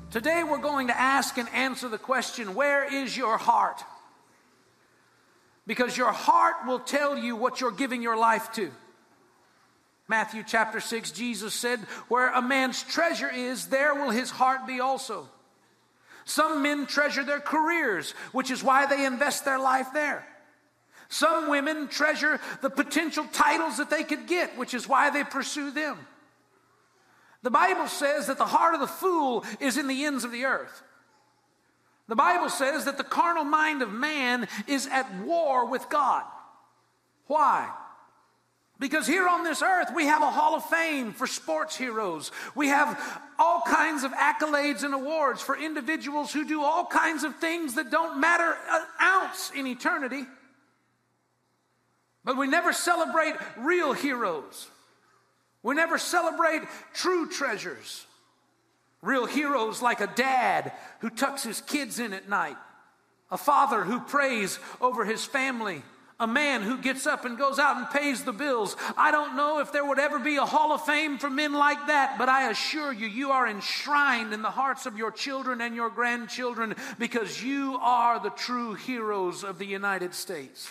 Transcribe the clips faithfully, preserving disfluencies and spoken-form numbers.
Today we're going to ask and answer the question, where is your heart? Because your heart will tell you what you're giving your life to. Matthew chapter six, Jesus said, where a man's treasure is, there will his heart be also. Some men treasure their careers, which is why they invest their life there. Some women treasure the potential titles that they could get, which is why they pursue them. The Bible says that the heart of the fool is in the ends of the earth. The Bible says that the carnal mind of man is at war with God. Why? Because here on this earth, we have a hall of fame for sports heroes. We have all kinds of accolades and awards for individuals who do all kinds of things that don't matter an ounce in eternity. But we never celebrate real heroes. We never celebrate true treasures. Real heroes like a dad who tucks his kids in at night. A father who prays over his family. A man who gets up and goes out and pays the bills. I don't know if there would ever be a hall of fame for men like that, but I assure you, you are enshrined in the hearts of your children and your grandchildren because you are the true heroes of the United States.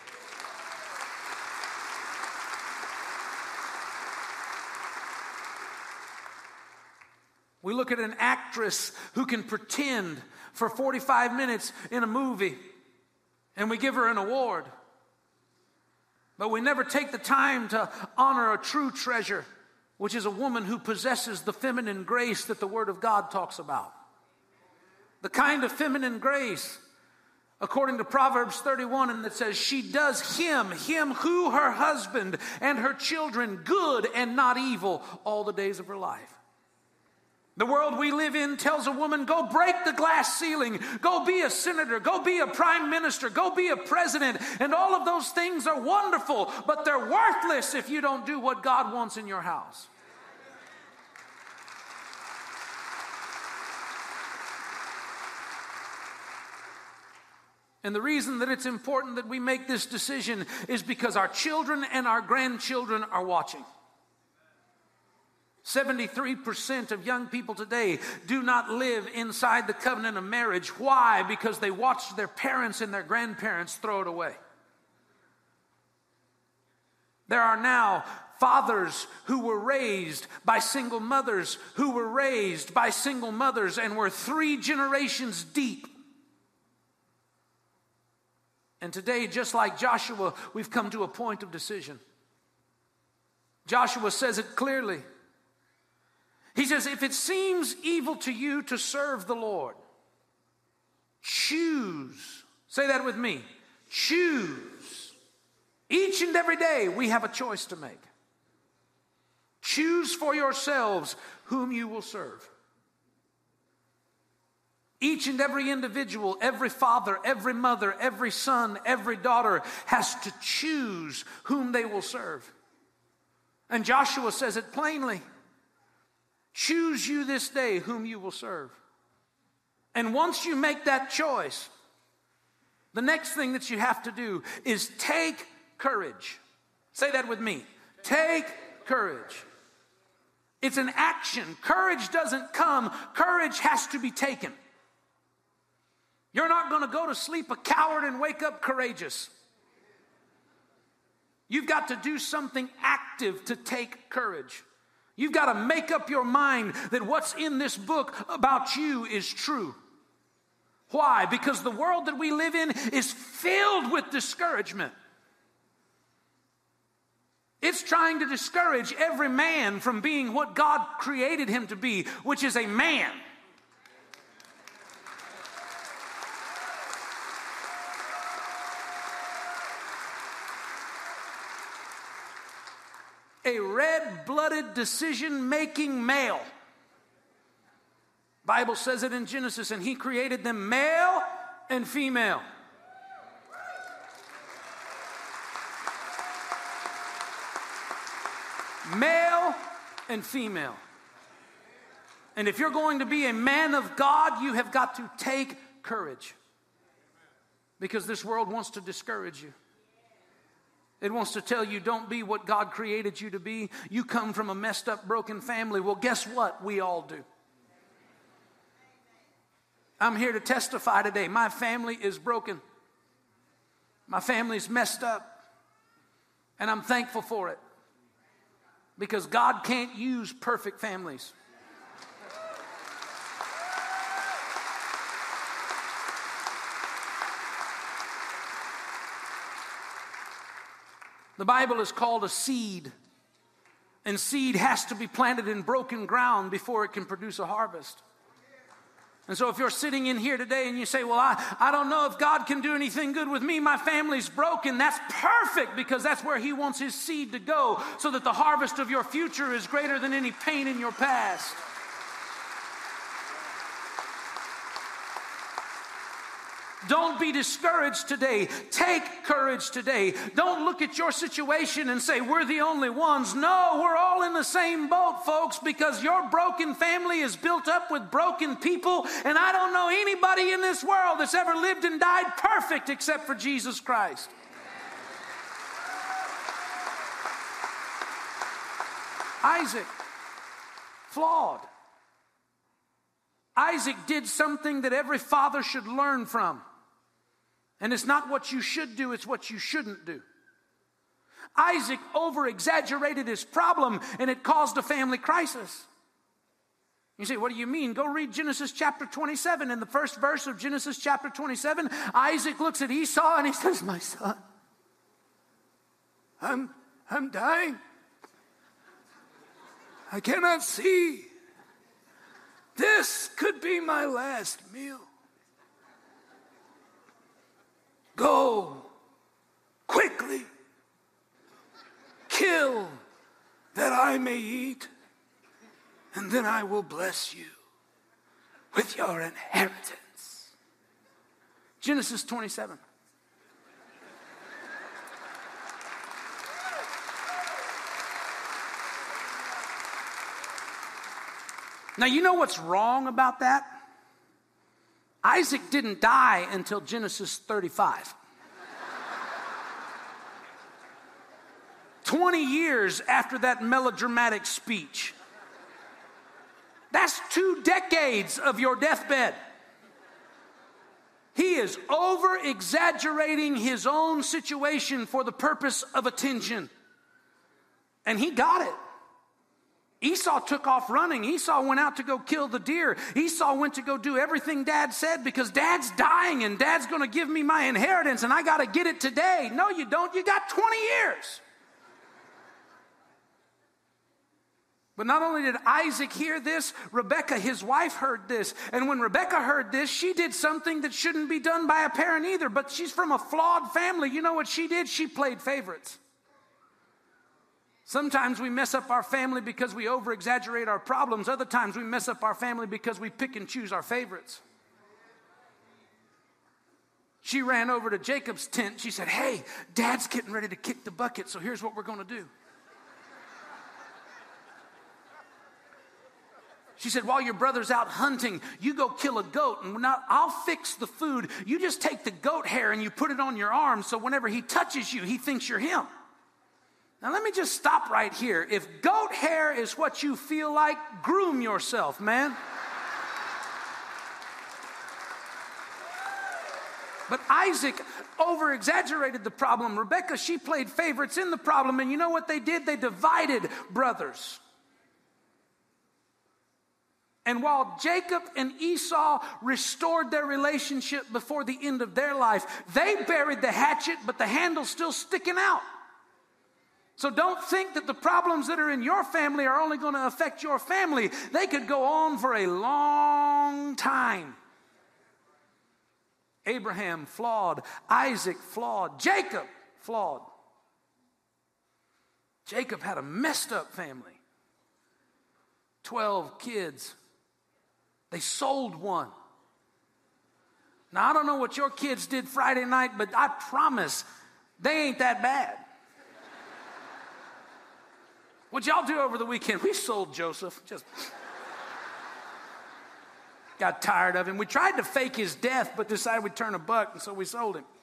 We look at an actress who can pretend for forty-five minutes in a movie, and we give her an award. But we never take the time to honor a true treasure, which is a woman who possesses the feminine grace that the Word of God talks about. The kind of feminine grace, according to Proverbs thirty-one, and that says, she does him, him who her husband and her children good and not evil all the days of her life. The world we live in tells a woman, go break the glass ceiling, go be a senator, go be a prime minister, go be a president, and all of those things are wonderful, but they're worthless if you don't do what God wants in your house. And the reason that it's important that we make this decision is because our children and our grandchildren are watching. seventy-three percent of young people today do not live inside the covenant of marriage. Why? Because they watched their parents and their grandparents throw it away. There are now fathers who were raised by single mothers, who were raised by single mothers, and were three generations deep. And today, just like Joshua, we've come to a point of decision. Joshua says it clearly. He says, if it seems evil to you to serve the Lord, choose. Say that with me. Choose. Each and every day we have a choice to make. Choose for yourselves whom you will serve. Each and every individual, every father, every mother, every son, every daughter has to choose whom they will serve. And Joshua says it plainly. Choose you this day whom you will serve. And once you make that choice, the next thing that you have to do is take courage. Say that with me. Take courage. It's an action. Courage doesn't come. Courage has to be taken. You're not going to go to sleep a coward and wake up courageous. You've got to do something active to take courage. You've got to make up your mind that what's in this book about you is true. Why? Because the world that we live in is filled with discouragement. It's trying to discourage every man from being what God created him to be, which is a man. A red-blooded, decision-making male. Bible says it in Genesis, and he created them male and female. Male and female. And if you're going to be a man of God, you have got to take courage. Because this world wants to discourage you. It wants to tell you, don't be what God created you to be. You come from a messed up, broken family. Well, guess what? We all do. I'm here to testify today. My family is broken. My family's messed up. And I'm thankful for it. Because God can't use perfect families. The Bible is called a seed. And seed has to be planted in broken ground before it can produce a harvest. And so if you're sitting in here today and you say, well, I, I don't know if God can do anything good with me. My family's broken. That's perfect, because that's where he wants his seed to go, so that the harvest of your future is greater than any pain in your past. Don't be discouraged today. Take courage today. Don't look at your situation and say, we're the only ones. No, we're all in the same boat, folks, because your broken family is built up with broken people, and I don't know anybody in this world that's ever lived and died perfect except for Jesus Christ. Isaac, flawed. Isaac did something that every father should learn from. And it's not what you should do, it's what you shouldn't do. Isaac over-exaggerated his problem, and it caused a family crisis. You say, what do you mean? Go read Genesis chapter twenty-seven. In the first verse of Genesis chapter twenty-seven, Isaac looks at Esau and he says, my son, I'm, I'm dying. I cannot see. This could be my last meal. Go quickly, kill that I may eat, and then I will bless you with your inheritance. Genesis twenty-seven. Now, you know what's wrong about that? Isaac didn't die until Genesis thirty-five. twenty years after that melodramatic speech. That's two decades of your deathbed. He is over-exaggerating his own situation for the purpose of attention. And he got it. Esau took off running. Esau went out to go kill the deer. Esau went to go do everything Dad said, because Dad's dying and Dad's going to give me my inheritance and I got to get it today. No, you don't. You got twenty years. But not only did Isaac hear this, Rebekah, his wife, heard this. And when Rebekah heard this, she did something that shouldn't be done by a parent either. But she's from a flawed family. You know what she did? She played favorites. Sometimes we mess up our family because we over-exaggerate our problems. Other times we mess up our family because we pick and choose our favorites. She ran over to Jacob's tent. She said, hey, Dad's getting ready to kick the bucket, so here's what we're going to do. She said, while your brother's out hunting, you go kill a goat, and now I'll fix the food. You just take the goat hair and you put it on your arm, so whenever he touches you, he thinks you're him. Now, let me just stop right here. If goat hair is what you feel like, groom yourself, man. But Isaac over-exaggerated the problem. Rebekah, she played favorites in the problem. And you know what they did? They divided brothers. And while Jacob and Esau restored their relationship before the end of their life, they buried the hatchet, but the handle's still sticking out. So don't think that the problems that are in your family are only going to affect your family. They could go on for a long time. Abraham, flawed. Isaac, flawed. Jacob, flawed. Jacob had a messed up family. Twelve kids. They sold one. Now, I don't know what your kids did Friday night, but I promise they ain't that bad. What'd y'all do over the weekend? We sold Joseph. Just got tired of him. We tried to fake his death, but decided we'd turn a buck, and so we sold him.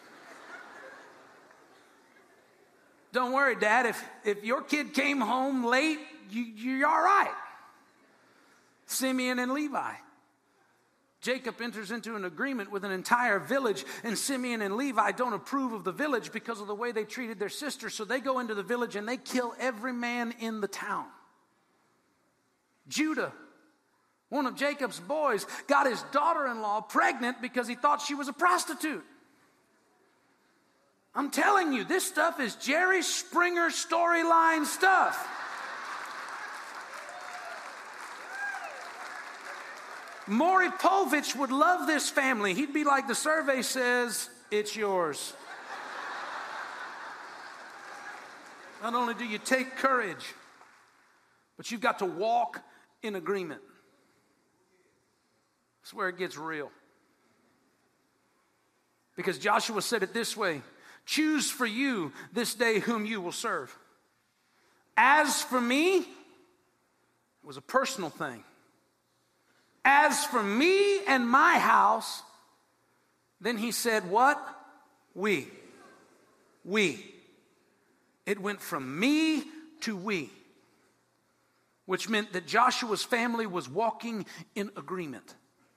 Don't worry, Dad. If, if your kid came home late, you, you're all right. Simeon and Levi. Jacob enters into an agreement with an entire village, and Simeon and Levi don't approve of the village because of the way they treated their sister. So they go into the village and they kill every man in the town. Judah, one of Jacob's boys, got his daughter-in-law pregnant because he thought she was a prostitute. I'm telling you, this stuff is Jerry Springer storyline stuff. Maury Povich would love this family. He'd be like, the survey says, it's yours. Not only do you take courage, but you've got to walk in agreement. That's where it gets real. Because Joshua said it this way: choose for you this day whom you will serve. As for me, it was a personal thing. As for me and my house, then he said, what? We. We. It went from me to we, which meant that Joshua's family was walking in agreement.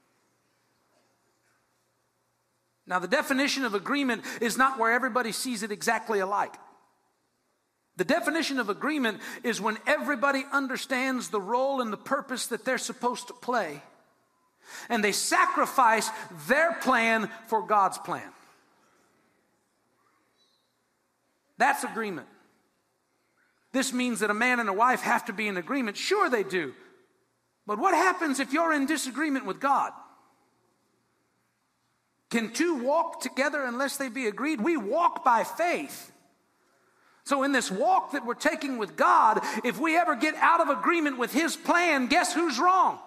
Now, the definition of agreement is not where everybody sees it exactly alike. The definition of agreement is when everybody understands the role and the purpose that they're supposed to play, and they sacrifice their plan for God's plan. That's agreement. This means that a man and a wife have to be in agreement. Sure they do. But what happens if you're in disagreement with God? Can two walk together unless they be agreed? We walk by faith. So in this walk that we're taking with God, if we ever get out of agreement with His plan, guess who's wrong?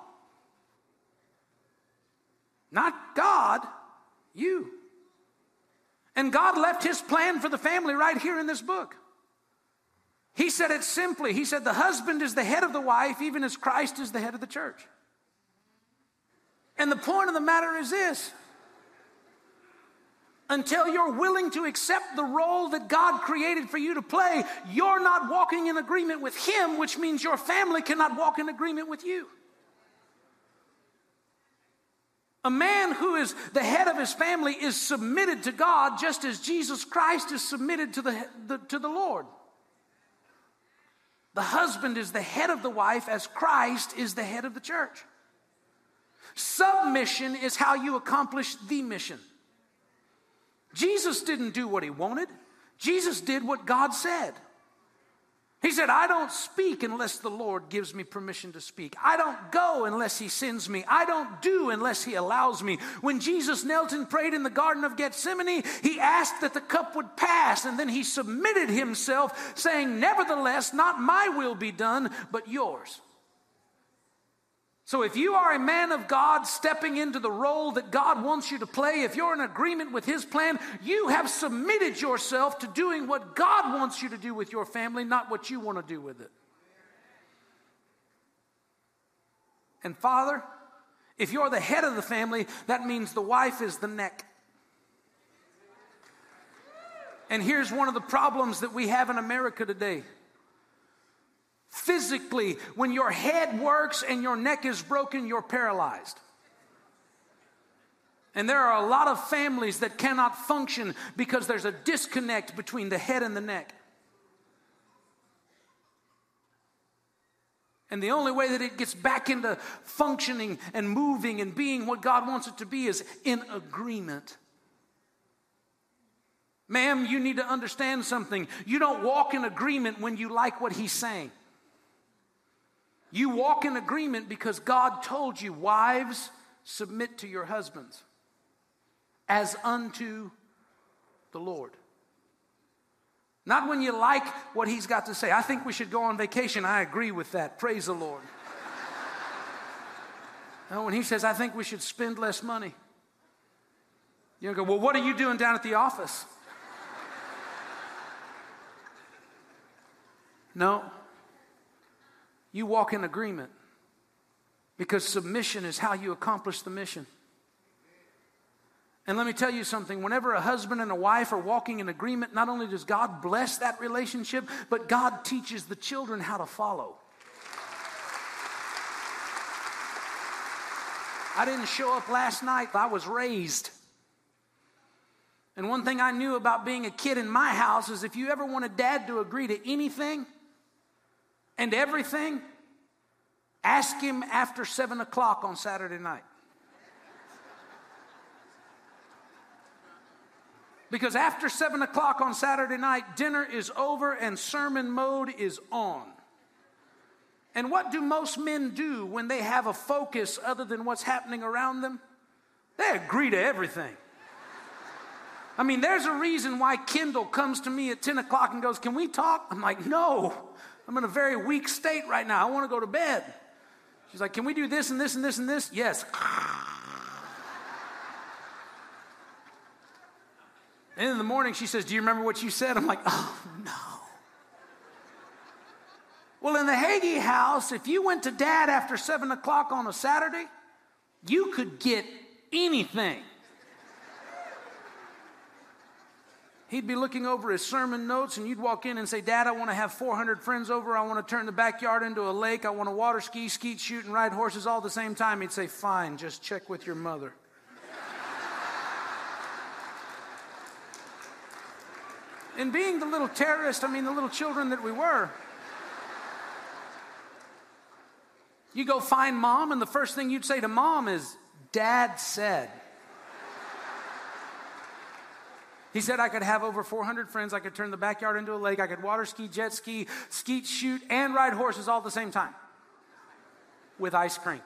Not God, you. And God left His plan for the family right here in this book. He said it simply. He said the husband is the head of the wife, even as Christ is the head of the church. And the point of the matter is this: until you're willing to accept the role that God created for you to play, you're not walking in agreement with Him, which means your family cannot walk in agreement with you. A man who is the head of his family is submitted to God just as Jesus Christ is submitted to the, the, to the Lord. The husband is the head of the wife as Christ is the head of the church. Submission is how you accomplish the mission. Jesus didn't do what He wanted. Jesus did what God said. He said, I don't speak unless the Lord gives me permission to speak. I don't go unless He sends me. I don't do unless He allows me. When Jesus knelt and prayed in the Garden of Gethsemane, He asked that the cup would pass, and then He submitted Himself, saying, nevertheless, not my will be done, but yours. So if you are a man of God stepping into the role that God wants you to play, if you're in agreement with His plan, you have submitted yourself to doing what God wants you to do with your family, not what you want to do with it. And Father, if you're the head of the family, that means the wife is the neck. And here's one of the problems that we have in America today. Physically, when your head works and your neck is broken, you're paralyzed. And there are a lot of families that cannot function because there's a disconnect between the head and the neck. And the only way that it gets back into functioning and moving and being what God wants it to be is in agreement. Ma'am, you need to understand something. You don't walk in agreement when you like what He's saying. You walk in agreement because God told you, wives, submit to your husbands as unto the Lord. Not when you like what He's got to say. I think we should go on vacation. I agree with that. Praise the Lord. Now, when He says, I think we should spend less money, you go, well, what are you doing down at the office? No. You walk in agreement because submission is how you accomplish the mission. And let me tell you something. Whenever a husband and a wife are walking in agreement, not only does God bless that relationship, but God teaches the children how to follow. I didn't show up last night. I was raised. And one thing I knew about being a kid in my house is if you ever wanted Dad to agree to anything and everything, ask him after seven o'clock on Saturday night. Because after seven o'clock on Saturday night, dinner is over and sermon mode is on. And what do most men do when they have a focus other than what's happening around them? They agree to everything. I mean, there's a reason why Kendall comes to me at ten o'clock and goes, "Can we talk?" I'm like, "No, I'm in a very weak state right now. I want to go to bed." She's like, "Can we do this and this and this and this?" Yes. And in the morning, she says, "Do you remember what you said?" I'm like, "Oh, no." Well, in the Hagee house, if you went to Dad after seven o'clock on a Saturday, you could get anything. He'd be looking over his sermon notes, and you'd walk in and say, "Dad, I want to have four hundred friends over. I want to turn the backyard into a lake. I want to water ski, skeet shoot, and ride horses all at the same time." He'd say, "Fine, just check with your mother." And being the little terrorist, I mean the little children that we were, you go find Mom, and the first thing you'd say to Mom is, "Dad said." He said I could have over four hundred friends, I could turn the backyard into a lake, I could water ski, jet ski, skeet shoot, and ride horses all at the same time. With ice cream.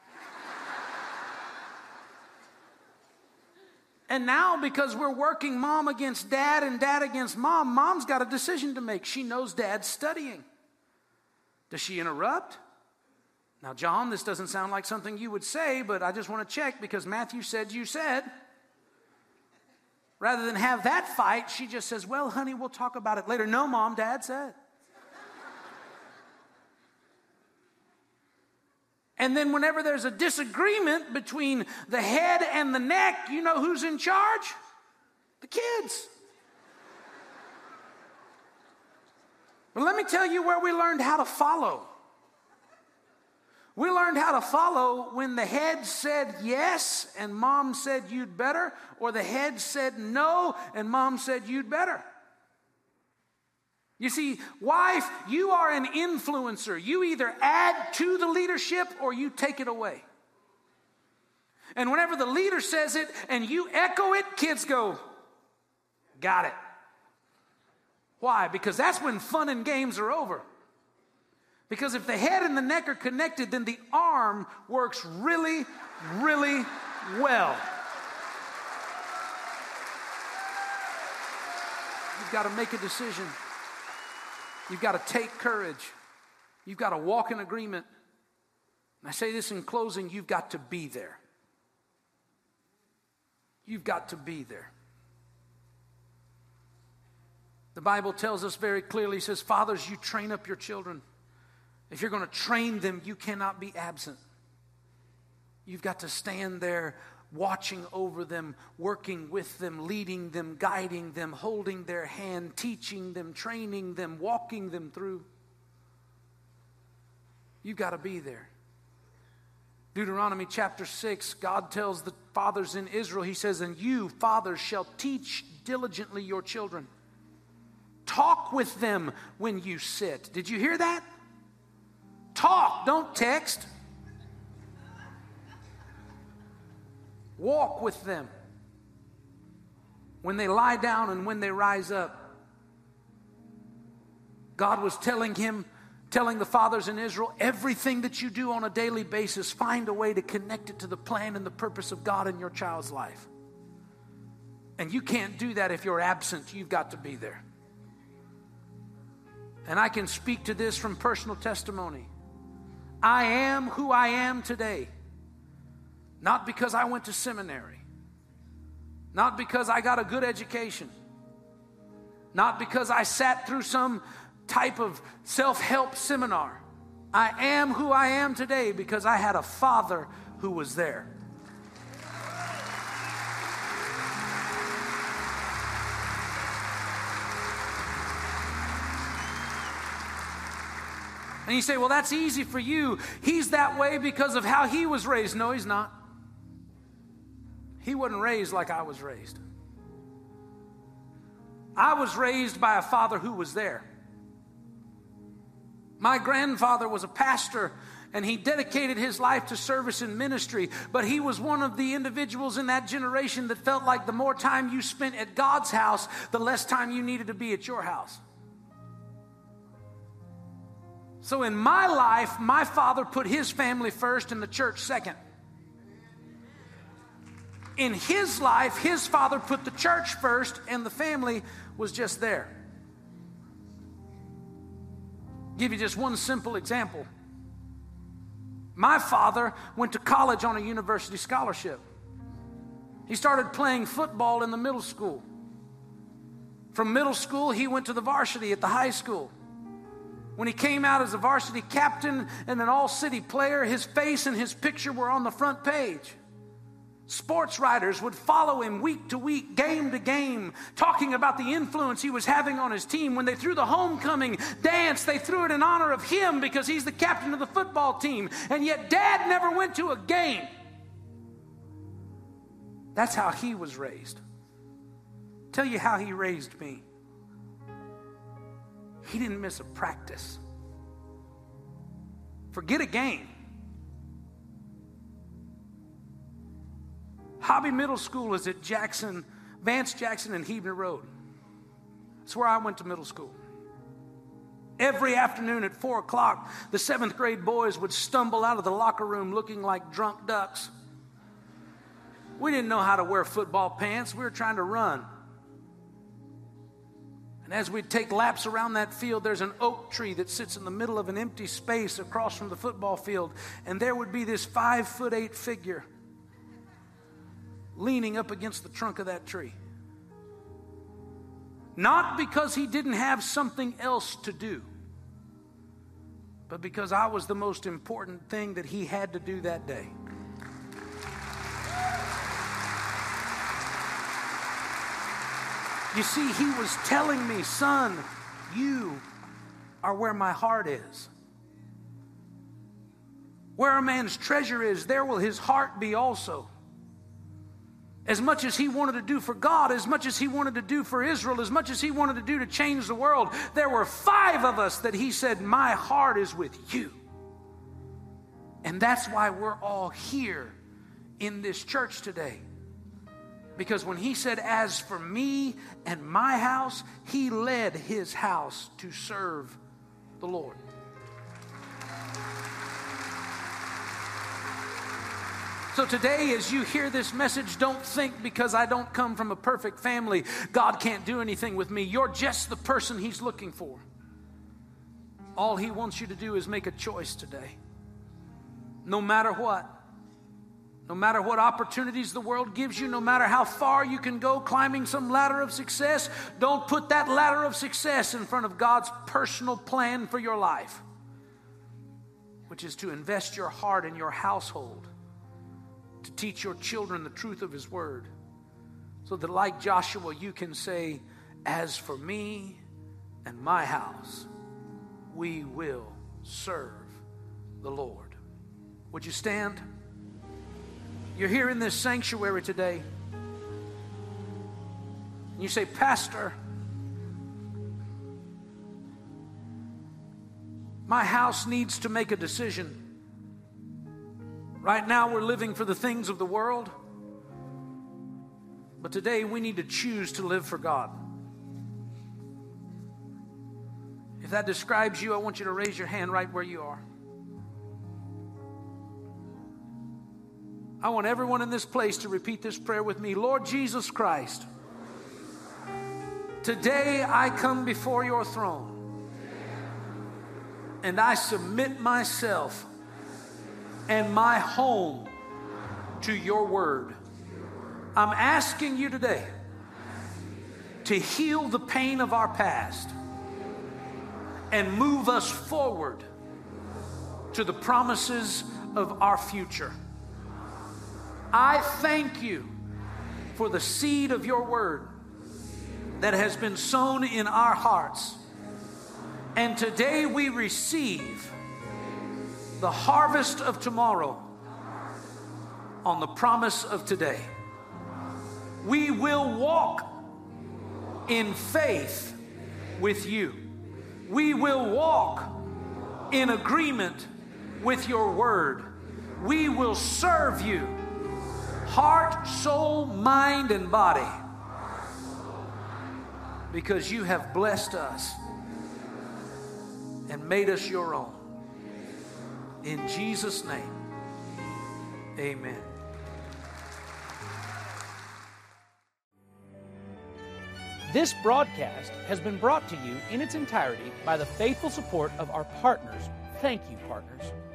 And now, because we're working Mom against Dad and Dad against Mom, Mom's got a decision to make. She knows Dad's studying. Does she interrupt? Now, John, this doesn't sound like something you would say, but I just want to check because Matthew said you said. Rather than have that fight, she just says, "Well, honey, we'll talk about it later." "No, Mom, Dad said." And then whenever there's a disagreement between the head and the neck, you know who's in charge? The kids. But let me tell you where we learned how to follow. We learned how to follow when the head said yes and Mom said you'd better, or the head said no and Mom said you'd better. You see, wife, you are an influencer. You either add to the leadership or you take it away. And whenever the leader says it and you echo it, kids go, "Got it." Why? Because that's when fun and games are over. Because if the head and the neck are connected, then the arm works really, really well. You've got to make a decision. You've got to take courage. You've got to walk in agreement. And I say this in closing, you've got to be there. You've got to be there. The Bible tells us very clearly, it says, "Fathers, you train up your children." If you're going to train them, you cannot be absent. You've got to stand there watching over them, working with them, leading them, guiding them, holding their hand, teaching them, training them, walking them through. You've got to be there. Deuteronomy chapter six, God tells the fathers in Israel, He says, "And you, fathers, shall teach diligently your children. Talk with them when you sit." Did you hear that? Talk, don't text. Walk with them when they lie down and when they rise up. God was telling him, telling the fathers in Israel, everything that you do on a daily basis, find a way to connect it to the plan and the purpose of God in your child's life. And you can't do that if you're absent. You've got to be there. And I can speak to this from personal testimony. I am who I am today, not because I went to seminary, not because I got a good education, not because I sat through some type of self-help seminar. I am who I am today because I had a father who was there. And you say, "Well, that's easy for you. He's that way because of how he was raised." No, he's not. He wasn't raised like I was raised. I was raised by a father who was there. My grandfather was a pastor, and he dedicated his life to service and ministry, but he was one of the individuals in that generation that felt like the more time you spent at God's house, the less time you needed to be at your house. So in my life, my father put his family first and the church second. In his life, his father put the church first and the family was just there. Give you just one simple example. My father went to college on a university scholarship. He started playing football in the middle school. From middle school, he went to the varsity at the high school. When he came out as a varsity captain and an all-city player, his face and his picture were on the front page. Sports writers would follow him week to week, game to game, talking about the influence he was having on his team. When they threw the homecoming dance, they threw it in honor of him because he's the captain of the football team. And yet Dad never went to a game. That's how he was raised. Tell you how he raised me. He didn't miss a practice. Forget a game. Hobby Middle School is at Jackson, Vance Jackson and Huebner Road. That's where I went to middle school. Every afternoon at four o'clock, the seventh grade boys would stumble out of the locker room looking like drunk ducks. We didn't know how to wear football pants. We were trying to run. And as we'd take laps around that field, there's an oak tree that sits in the middle of an empty space across from the football field. And there would be this five foot eight figure leaning up against the trunk of that tree. Not because he didn't have something else to do, but because I was the most important thing that he had to do that day. You see, he was telling me, son, you are where my heart is. Where a man's treasure is, there will his heart be also. As much as he wanted to do for God, as much as he wanted to do for Israel, as much as he wanted to do to change the world, there were five of us that he said, my heart is with you. And that's why we're all here in this church today. Because when he said, as for me and my house, he led his house to serve the Lord. So today, as you hear this message, don't think because I don't come from a perfect family, God can't do anything with me. You're just the person he's looking for. All he wants you to do is make a choice today. No matter what. No matter what opportunities the world gives you, no matter how far you can go climbing some ladder of success, don't put that ladder of success in front of God's personal plan for your life, which is to invest your heart in your household, to teach your children the truth of his word, so that like Joshua, you can say, as for me and my house, we will serve the Lord. Would you stand? You're here in this sanctuary today. And you say, Pastor, my house needs to make a decision. Right now we're living for the things of the world. But today we need to choose to live for God. If that describes you, I want you to raise your hand right where you are. I want everyone in this place to repeat this prayer with me. Lord Jesus Christ, today I come before your throne and I submit myself and my home to your word. I'm asking you today to heal the pain of our past and move us forward to the promises of our future. I thank you for the seed of your word that has been sown in our hearts. And today we receive the harvest of tomorrow on the promise of today. We will walk in faith with you. We will walk in agreement with your word. We will serve you, heart, soul, mind, and body, because you have blessed us and made us your own. In Jesus' name, amen. This broadcast has been brought to you in its entirety by the faithful support of our partners. Thank you, partners.